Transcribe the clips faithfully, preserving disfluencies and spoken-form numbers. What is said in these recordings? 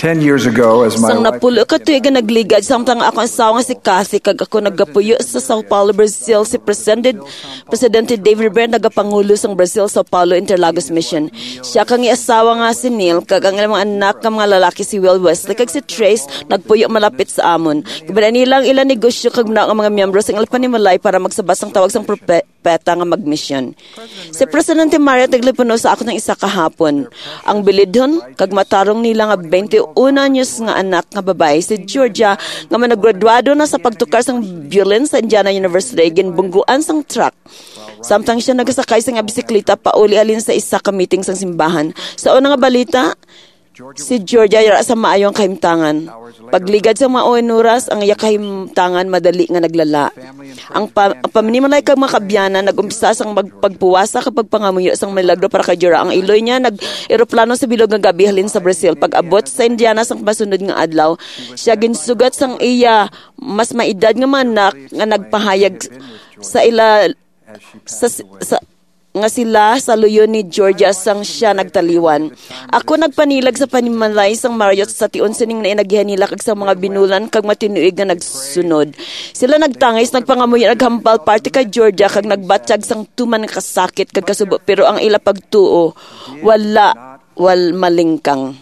Ten years ago, as my Sang wife napulo ka tuig nga nagligad, samtang ako ang asawa nga si Kathy, kag ako nagapuyo sa Sao Paulo, Brazil, si President, Presidente David Rivera, nagapangulo sang Brazil, Sao Paulo, Interlagos Mission. Siya kang iasawa nga si Neil, kag ang ilang mga anak nga mga lalaki si Will Wesley, kag si Trace, nagpuyo malapit sa amon. Kabala nilang ilang negosyo kag na ang mga miyembro sang ilang panimalay para magsabas ang tawag sang propeta nga magmission. Si Presidente Maria taglipuno sa ako ng isa kahapon. Ang bilidhon, kag matarong nila nga twenty-one anyos nga anak nga babae si Georgia nga managraduado na sa pagtukar sang violin sa Indiana University ginbungguan sang truck. Samtang siya nagasakay sa nga bisikleta pauli alin sa isa ka meeting sang simbahan. Sa una nga balita, si Georgia yara sa maayong kahimtangan. Pagligad sa mga oras, ang iya kahimtangan madali nga naglala. Ang, pa, ang paminimalay kag mga kabyanan nag-umpisa sang magpagpuwasa kapag pangamuyo sang milagro para kay Georgia. Ang iloy niya nag-eroplano sa bilog nga gabi halin sa Brazil. Pag abot sa Indiana sang masunod nga adlaw, siya ginsugat sang iya mas maedad nga manak nga nagpahayag sa ila sa, sa nga sila sa luyon ni Georgia sang siya nagtaliwan. Ako nagpanilag sa panimalay sang Marriott sa tion sining na inagyahan nila kag sa mga binulan kag matinuig nga nagsunod. Sila nagtangis, nagpangamuy, naghampal party kay Georgia kag nagbatsyag sang tuman nga kasakit kag kasubo, pero ang ila pagtuo wala wal malingkang.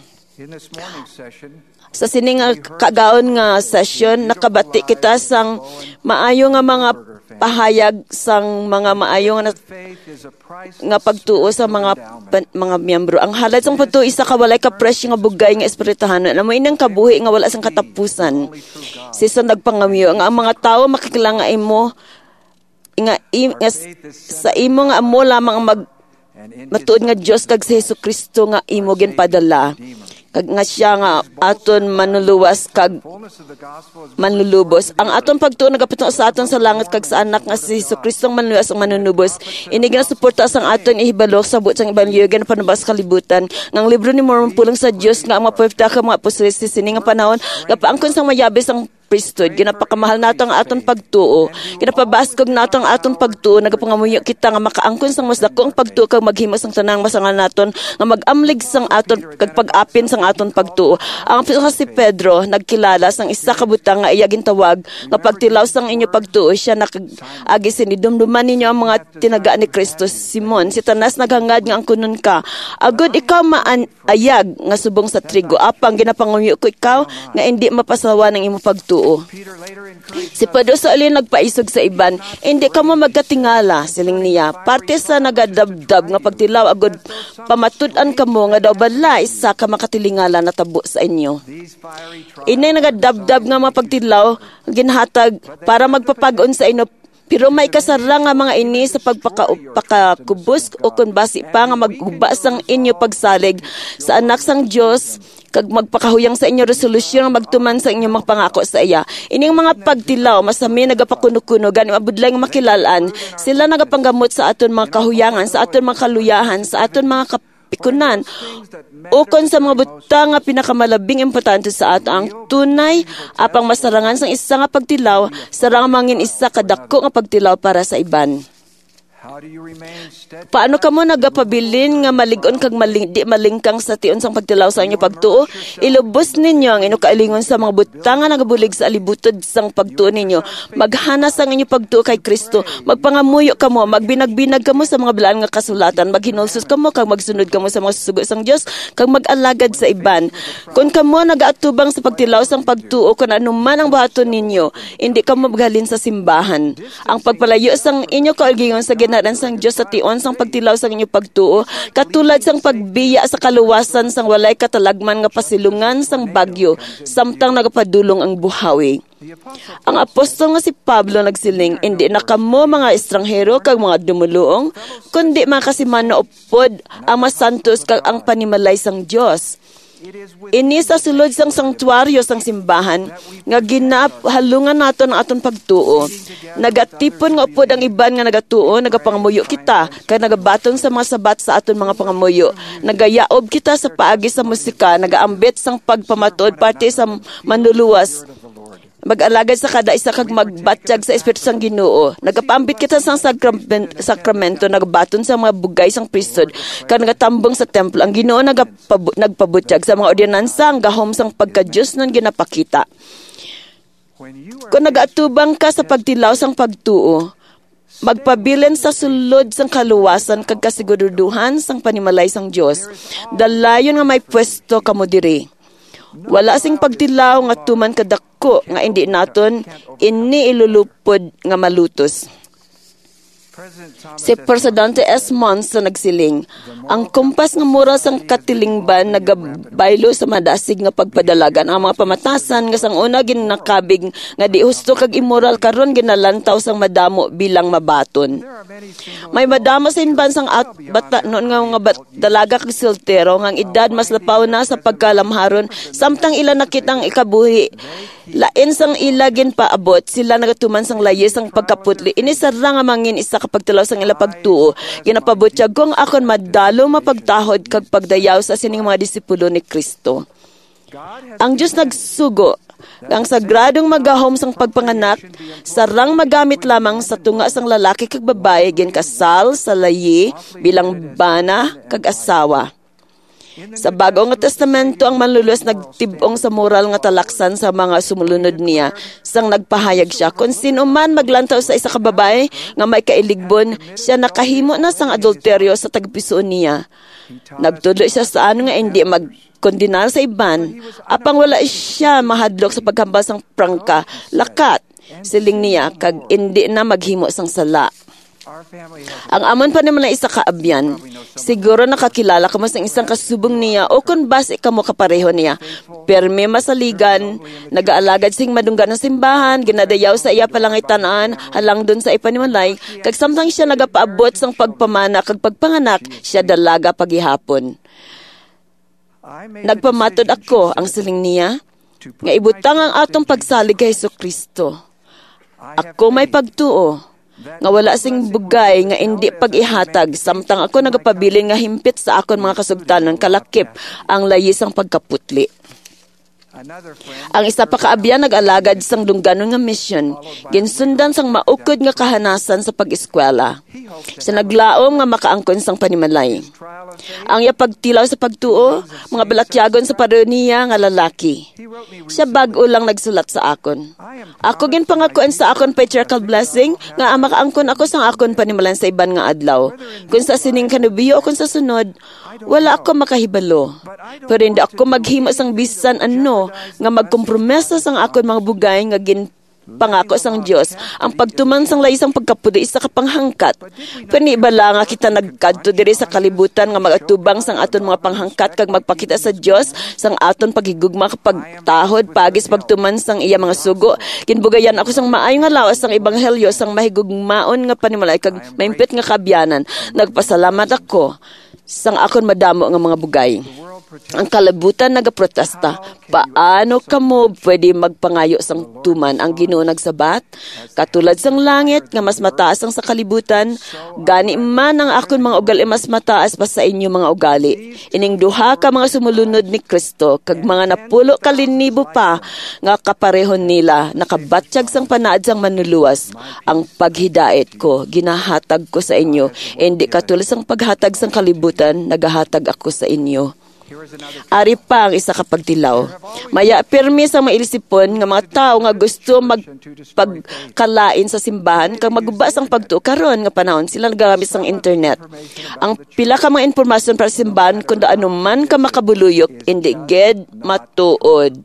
Sa sining kagaon nga session, nakabati kita sang maayo nga mga pahayag sang mga maayo nga, nga pagtuo sa mga pan, mga miyembro. Ang halad sang pagtuo isa ka walay ka presyo nga bugay nga espirituhan. Ano mo inang kabuhi nga wala sang katapusan. Sisa nagpangamiyo nga ang mga tao makikilanga imo nga, im, nga sa imo nga amo lamang mag matuod nga Dios kag si Jesucristo nga imo ginpadala. Kag nga siya nga aton manuluwas kag manlulubos. Ang aton pagtuo nagapito sa aton sa langit kag sa anak nga si Jesucristo manluluwas ang manunubos. Ini ginasuporta sang aton ihibalo sa buot sang ebanghelyo gan panubas kalibutan. Ngang libro ni Mormon pulang sa Dios nga ang mga propeta kag mga apostoles sining nga panahon gapaangkon sang mayabis ang priesthood, ginapakamahal nato ang aton pagtuo, ginapabaskog nato ang aton pagtuo, nagapangamuyo kita nga makaangkon sang mas dako ang pagtuo kag maghimo sang tanang masangan naton nga magamlig sang aton kag pag-apin sang aton pagtuo. Ang apostol si Pedro nagkilala sang isa ka butang nga iya gintawag nga pagtilaw sang inyo pagtuo, siya nakag-agi sinidumduman ninyo ang mga tinaga ni Kristo. Simon, si Tanas naghangad nga ang kunon ka, agud ikaw maayag nga subong sa trigo, apang ginapangamuyo ko ikaw nga hindi mapasawa ng imo pagtuo. Si Pedro sa alin nagpaisog sa iban, hindi ka mo magkatingala, siling niya. Parte sa nagadabdab nga pagtilaw, agod pamatudan ka mo nga daw bala, isa ka makatilingala na tabo sa inyo. Inay nagadabdab nga mapagtilaw, ginhatag para magpapagon sa inyo, pero may kasara nga mga ini sa pagpakakubos o kung basi pa nga maghubas ang inyo pagsalig sa anak sang Diyos kag magpakahuyang sa inyo resolusyon nga magtuman sa inyong mga pangako sa iya. Ining mga pagtilaw masami nagapakuno-kuno gani mabudlay nga makilalaan. Sila nagapanggamot sa aton mga kahuyangan, sa aton mga kaluyahan, sa aton mga kapikunan. Ukon sa mga butang nga pinakamalabing importante sa ato ang tunay apang masarangan sang isa nga pagtilaw, sarang mangin isa kadako nga pagtilaw para sa iban. Paano ka mo nagapabilin nga maligon kag maling, di malingkang sa tion sang pagtilaw sa inyo pagtuo? Ilubos ninyo ang inyo kailingon sa mga butang nga nagabulig sa alibutod sang pagtuo ninyo. Maghanas ang inyo pagtuo kay Kristo. Magpangamuyo ka mo, magbinag-binag ka mo sa mga bilaan nga kasulatan, maghinulsos ka mo kag magsunod ka mo sa mga susugo sang Dios kag mag-alagad sa iban. Kung ka mo nagaatubang sa pagtilaw sang pagtuo kun anuman ang buhaton ninyo, hindi ka mo maghalin sa simbahan. Ang pagpalayo sang inyo kaugalingon sa ginaran sang Dios sa tion sang pagtilaw sang inyo pagtuo, katulad sang pagbiya sa kaluwasan sang walay katalagman nga pasilungan sang bagyo, samtang nagapadulong ang buhawi. Ang apostol nga si Pablo nagsiling, hindi na kamo mga estranghero kag mga dumuluong, kundi mga kasimano upod ang masantos kag ang panimalay sang Dios. Ini sa sulod sang sanktuaryo sang simbahan nga ginahalungan naton ang aton pagtuo. Nagatipon nga upod ang iban nga nagatuo, nagapangamuyo kita kay nagabaton sa mga sabat sa aton mga pangamuyo. Nagayaob kita sa paagi sa musika, nagaambit sang pagpamatuod parte sa manluluwas. mag-alagad sa kada isa kag magbatsyag sa Espiritu sang Ginoo. Nagapaambit kita sang sakramento, sakramento nagabaton sa mga bugay sang priesthood kan nagatambong sa templo. Ang Ginoo nagapabu, nagpabutsyag sa mga ordinansa ang gahom sang pagka-Dios nun ginapakita. Kung nagaatubang ka sa pagtilaw sang pagtuo, magpabilin sa sulod sang kaluwasan kag kasiguruduhan sang panimalay sang Dios. Dalayon nga may pwesto kamo diri. Wala sing pagtilaw nga tuman kadako nga hindi naton ini ilulupod nga malutos. Si Presidente S. Mons na nagsiling, ang kumpas nga mura sang katilingban nagabaylo sa madasig nga pagpadalagan ang mga pamatasan nga sang una ginakabig nga di husto kag immoral karon ginalantaw sang madamo bilang mabaton. May madamo sa inban sang at bata noon nga mga bat, dalaga kag soltero nga ang edad mas lapaw na sa pagkalamharon samtang ila nakitang ikabuhi. Lain sang ilagin paabot sila nagatuman sang layes sang pagkaputli ini sarang nga mangin isa kapag tulaw sang ila pagtuo ginapabutsyag kung akon madalo mapagtahod kag pagdayaw sa sining mga disipulo ni Kristo. Ang Dios nagsugo ang sagradong magahom sang pagpanganak sarang magamit lamang sa tunga sang lalaki kag babae gin kasal sa layi bilang bana kag asawa. Sa Bagong Testamento, ang manluluwas nagtibong sa moral nga talaksan sa mga sumulunod niya. Sang nagpahayag siya, kung sino man maglantaw sa isa ka babae nga may kailigbon, siya nakahimo na sang adulteryo sa tagpisoon niya. Nagtuloy siya sa ano nga hindi magkondinar sa iban, apang wala siya mahadlok sa paghambal sang prangka, lakat, siling niya, kag hindi na maghimo sang sala. Ang amon pa naman na isa kaabyan, siguro nakakilala ka mo sa isang kasubong niya o kung base ka mo kapareho niya. Perme masaligan, nag-aalagad sing madunggan ng simbahan, ginadayaw sa iya palangitanaan, halang dun sa ipanimalay, kag samtang siya nagapaabot sang pagpamana kag pagpanganak, siya dalaga paghihapon. Nagpamatod ako, ang siling niya, nga ibutang ang atong pagsalig kay Jesucristo. Ako may pagtuo, nga wala sing bugay nga hindi pag-ihatag samtang ako nagapabilin nga himpit sa akon mga kasugtanan kalakip ang layis ang pagkaputli. Ang isa pa kaabyan nag-alagad sang dungganon nga mission, ginsundan sang maukod nga kahanasan sa pag-eskwela. Sa naglaom nga makaangkon sang panimalay. Ang iya pagtilaw sa pagtuo, mga balatyagon sa paroniya nga lalaki. Siya bag-o lang nagsulat sa akon. Ako gin pangakuan sa akon patriarchal blessing nga makaangkon ako sang akon panimalan sa iban nga adlaw. Kung sa sining kanubiyo o kung sa sunod, wala ako makahibalo. Pero hindi ako maghimo sang bisan ano nga magkompromiso sang akon mga bugay nga gin pangako sang Dios ang pagtuman sang layis ang pagkapudo isa ka panghangkat. Panibala nga kita nagkadto diri sa kalibutan nga magatubang sang aton mga panghangkat kag magpakita sa Dios sang aton paghigugma kapag tahod pagis pagtuman sang iya mga sugo. Kinbugayan ako sang maayo nga lawas sang ebanghelyo sang mahigugmaon nga panimalay kag maimpit nga kabyanan. Nagpasalamat ako sang akon madamo nga mga bugay. Ang kalabutan nagaprotesta, paano kamo pwede magpangayo sang tuman ang Ginoo nagsabat? Katulad sang langit nga mas mataas ang sa kalibutan, gani man ang akon mga ugali mas mataas pa sa inyo mga ugali. Ining duha ka mga sumulunod ni Kristo, kag mga napulo kalinibo pa nga kaparehon nila, nakabatsyag sang panaad sang manluluwas. Ang paghidait ko, ginahatag ko sa inyo, hindi katulad sang paghatag sang kalibutan, nagahatag ako sa inyo. Ari pa ang isa kapagtilaw. Maya pirmi sa mailisipon nga mga tao nga gusto magpagkalain sa simbahan kag magubas ang pagtuo karon nga panahon sila nagagamit sang internet. Ang pila ka mga impormasyon para sa simbahan kun ano man ka makabuluyok indi ged matuod.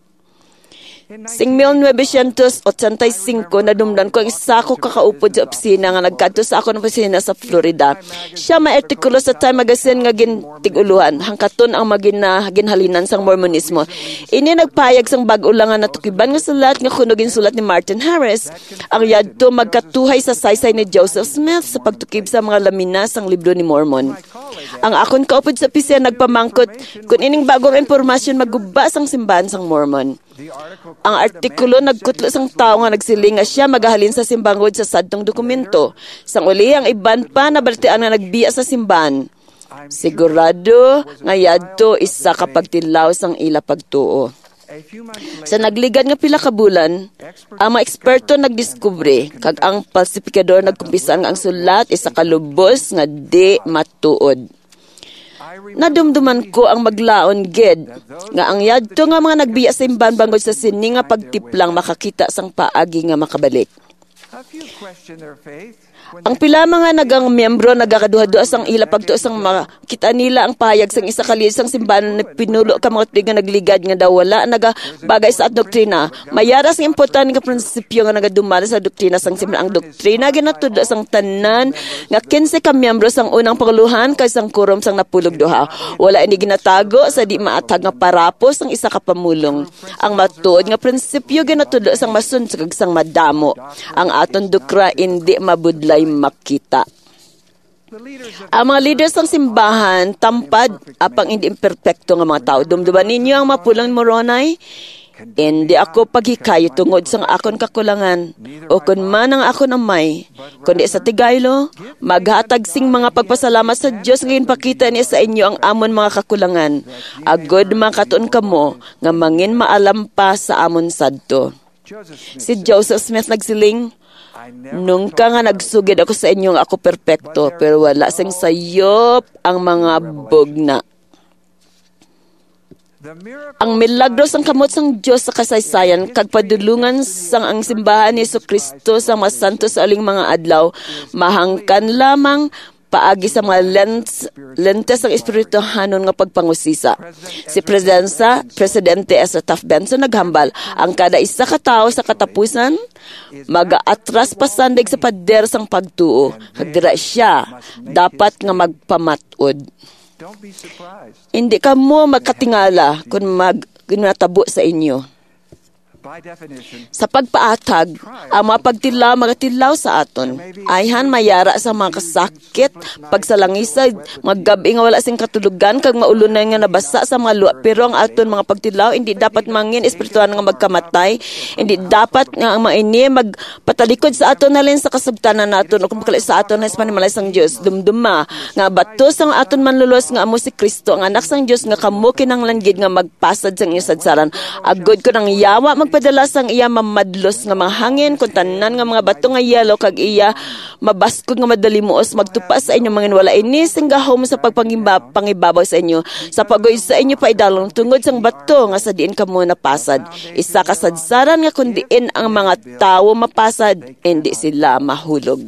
Sing nineteen eighty-five nadumdan ko ang isa ko kakaupod sa opisina nga nagkadto sa ako ng opisina sa Florida. Siya may artikulo sa Time Magazine nga gintiguluhan hangkaton ang magina ginhalinan sang Mormonismo. Ini nagpayag sang bag-o lang nga natukiban nga sulat nga kunogin sulat ni Martin Harris. Ang yadto magkatuhay sa saysay ni Joseph Smith sa pagtukib sa mga lamina sang libro ni Mormon. Ang akon kaupod sa opisina nagpamangkot kung ining bagong impormasyon magubas ang simbahan sang Mormon. Ang artikulo nagkutlo sang tao nga nagsiling nga siya magahalin sa simbangod sa sadtong dokumento. Sang uli ang iban pa nabaltian nga nagbiya sa simbahan. Sigurado nga yadto isa ka pagtilaw sang ila pagtuo. Sa nagligad nga pila ka bulan, ang mga eksperto nagdiskubre kag ang falsifikador nagkumpisan nga ang sulat isa ka lubos nga di matuod. Nadumduman ko ang maglaon gid nga ang yadto nga mga nagbiya sa imban bangod sa sini nga pagtiplang makakita sang paagi nga makabalik. Ang pila mga nagang miyembro nagakaduha-duha sang ila pagtuo sang makita nila ang pahayag sang isa ka lider sang simbahan na pinulo ka mga tiga nagligad nga daw wala naga bagay sa doktrina. Mayara sang importante nga prinsipyo nga nagadumala sa doktrina sang simbahan. Ang doktrina ginatudlo sang tanan nga kinse ka miyembro sang unang panguluhan kay sang quorum sang napulog duha. Wala ini ginatago sa di maatag nga parapos sang isa ka pamulong. Ang matuod nga prinsipyo ginatudlo sang masunsog kag sang madamo. Ang aton dukra indi mabudlay makita. Ang mga leaders ng simbahan, tampad, apang hindi imperfecto nga mga tao. Dumduman ninyo ang mapulang moronay? Hindi ako paghikayo tungod sa akon kakulangan. O kun man ang akon amay, kundi sa tigaylo, maghatag sing mga pagpasalamat sa Diyos ngayon pakita niya sa inyo ang amon mga kakulangan. Agod makatuon kamo, nga mangin maalam pa sa amon sadto. Si Joseph Smith nagsiling, nung ka nga nagsugid ako sa inyo nga ako perpekto, pero wala sing sayop ang mga bugna. Ang milagro sang kamot sang Dios sa kasaysayan kag padulungan sang ang simbahan ni Jesucristo sa mga santo sa aling mga adlaw mahangkan lamang paagi sa mga lens, lentes ng espirituhanon nga pagpangusisa. Si Presensa, Presidente Ezra Taft Benson naghambal, ang kada isa ka tawo sa katapusan, mag-aatras pasandig sa pader sang pagtuo. Kagdira siya, dapat nga magpamatod. Hindi ka mo magkatingala kung mag-ginatabo sa inyo. Sa pagpaatag, ang mga pagtilaw, magatilaw sa aton. Ayhan mayara sa mga kasakit, pagsalangisay, mga gabi nga wala sing katulugan, kag maulunan nga nabasa sa mga luwa. Pero ang aton mga pagtilaw, hindi dapat mangin espirituhan nga magkamatay. Hindi dapat nga ang mga ini magpatalikod sa aton halin sa kasabtanan naton o kumakalit sa aton na panimalay sang Diyos. Dumduma, nga batos ang aton manlulos nga amo si Kristo, ang anak sang Diyos nga kamo kinanglanggid nga magpasad sang inyong sadsaran. Agod ko ng yawa magpadalas ang iya mamadlos nga mga hangin kung tanan nga mga bato nga yelo kag iya mabaskog nga madalimuos magtupas sa inyo mga wala ini singgahom sa pagpangibabaw sa inyo sa pagoy sa inyo pa idalong tungod sang bato nga sa diin kamo napasad. Isa ka sadsaran nga kun diin ang mga tawo mapasad hindi sila mahulog.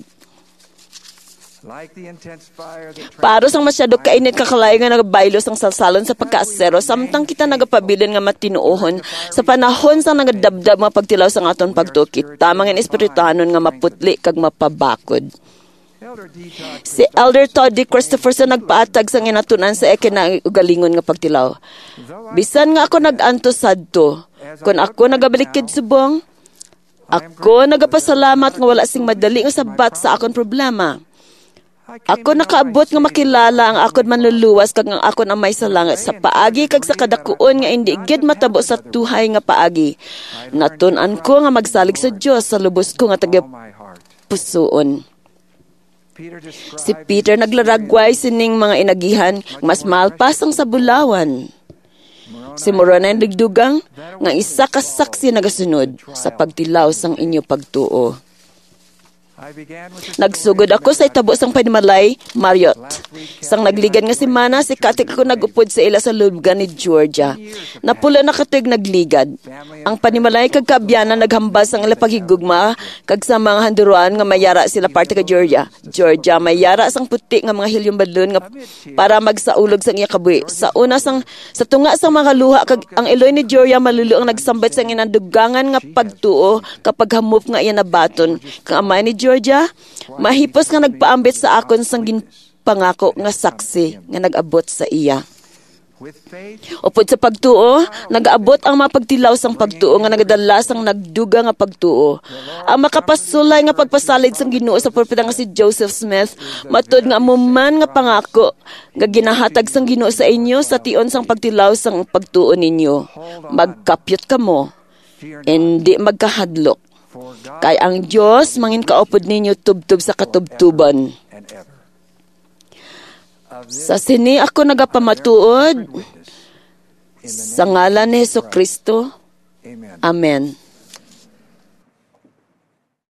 Para sang masyado kainit kakalayo nga nagabaylo sang salsalon sa pagkaasero, samtang kita nagapabilin nga matinuohon sa panahon sang nagadabdab mga pagtilaw sang aton pagtukit, tamang ang espirituhanon nga maputli kag mapabakod. Si Elder Todd D. Christopherson nagpaatag sang inatunan sa ekinaugalingon nga pagtilaw. Bisan nga ako nag-anto sadto, kun ako nagabalikid subong, ako nagapasalamat nga wala sing madali nga sabat sa akon problema. Ako nakaabot nga makilala ang akon manluluwas kag ang akon amay sa langit sa paagi kag sa kadakuon nga indi gid matabo sa tuhay nga paagi. Natun-an ko nga magsalig sa Dios sa lubos ko nga taga pusoon. Si Peter naglaragway sining mga inagihan mas malpas ang sa bulawan. Si Morona nagdugang nga isa ka saksi nagasunod sa pagtilaw sang inyo pagtuo. Nagsugod ako sa itabo sang panimalay, Marriott. Sang nagligan nga si Mana, si Katik ako nagupod sa ila sa lugar ni Georgia. Napula na katuig nagligad. Ang panimalay kag kaabyanan naghambas ang ila paghigugma, kag sa mga handuruan nga mayara sila parte ka Georgia. Georgia, mayara sang puti nga mga hilyong balon nga para magsaulog sang iya kabuhi. Sa una sang, sa tunga sang mga luha, kag ang iloy ni Georgia malulu ang nagsambat sang inandugangan nga pagtuo kapag hamup nga iya nabaton. Kang amay ni Georgia, Georgia, mahipos nga nagpaambit sa akon sang ginpangako nga saksi nga nag-abot sa iya. Upod sa pagtuo, nag-abot ang mga pagtilaw sang pagtuo nga nagadala sang nagduga nga pagtuo. Ang makapasulay nga pagpasalig sang Ginoo sa propeta nga si Joseph Smith, matud nga amuman nga pangako nga ginahatag sang Ginoo sa inyo sa tion sang pagtilaw sang pagtuo ninyo. Magkapyot kamo, hindi magkahadlok. Kay ang Diyos mangin kaupod ninyo tubtub sa katubtuban. Sa sini ako nagapamatuod Sa ngalan ni Jesucristo, Amen. Amen.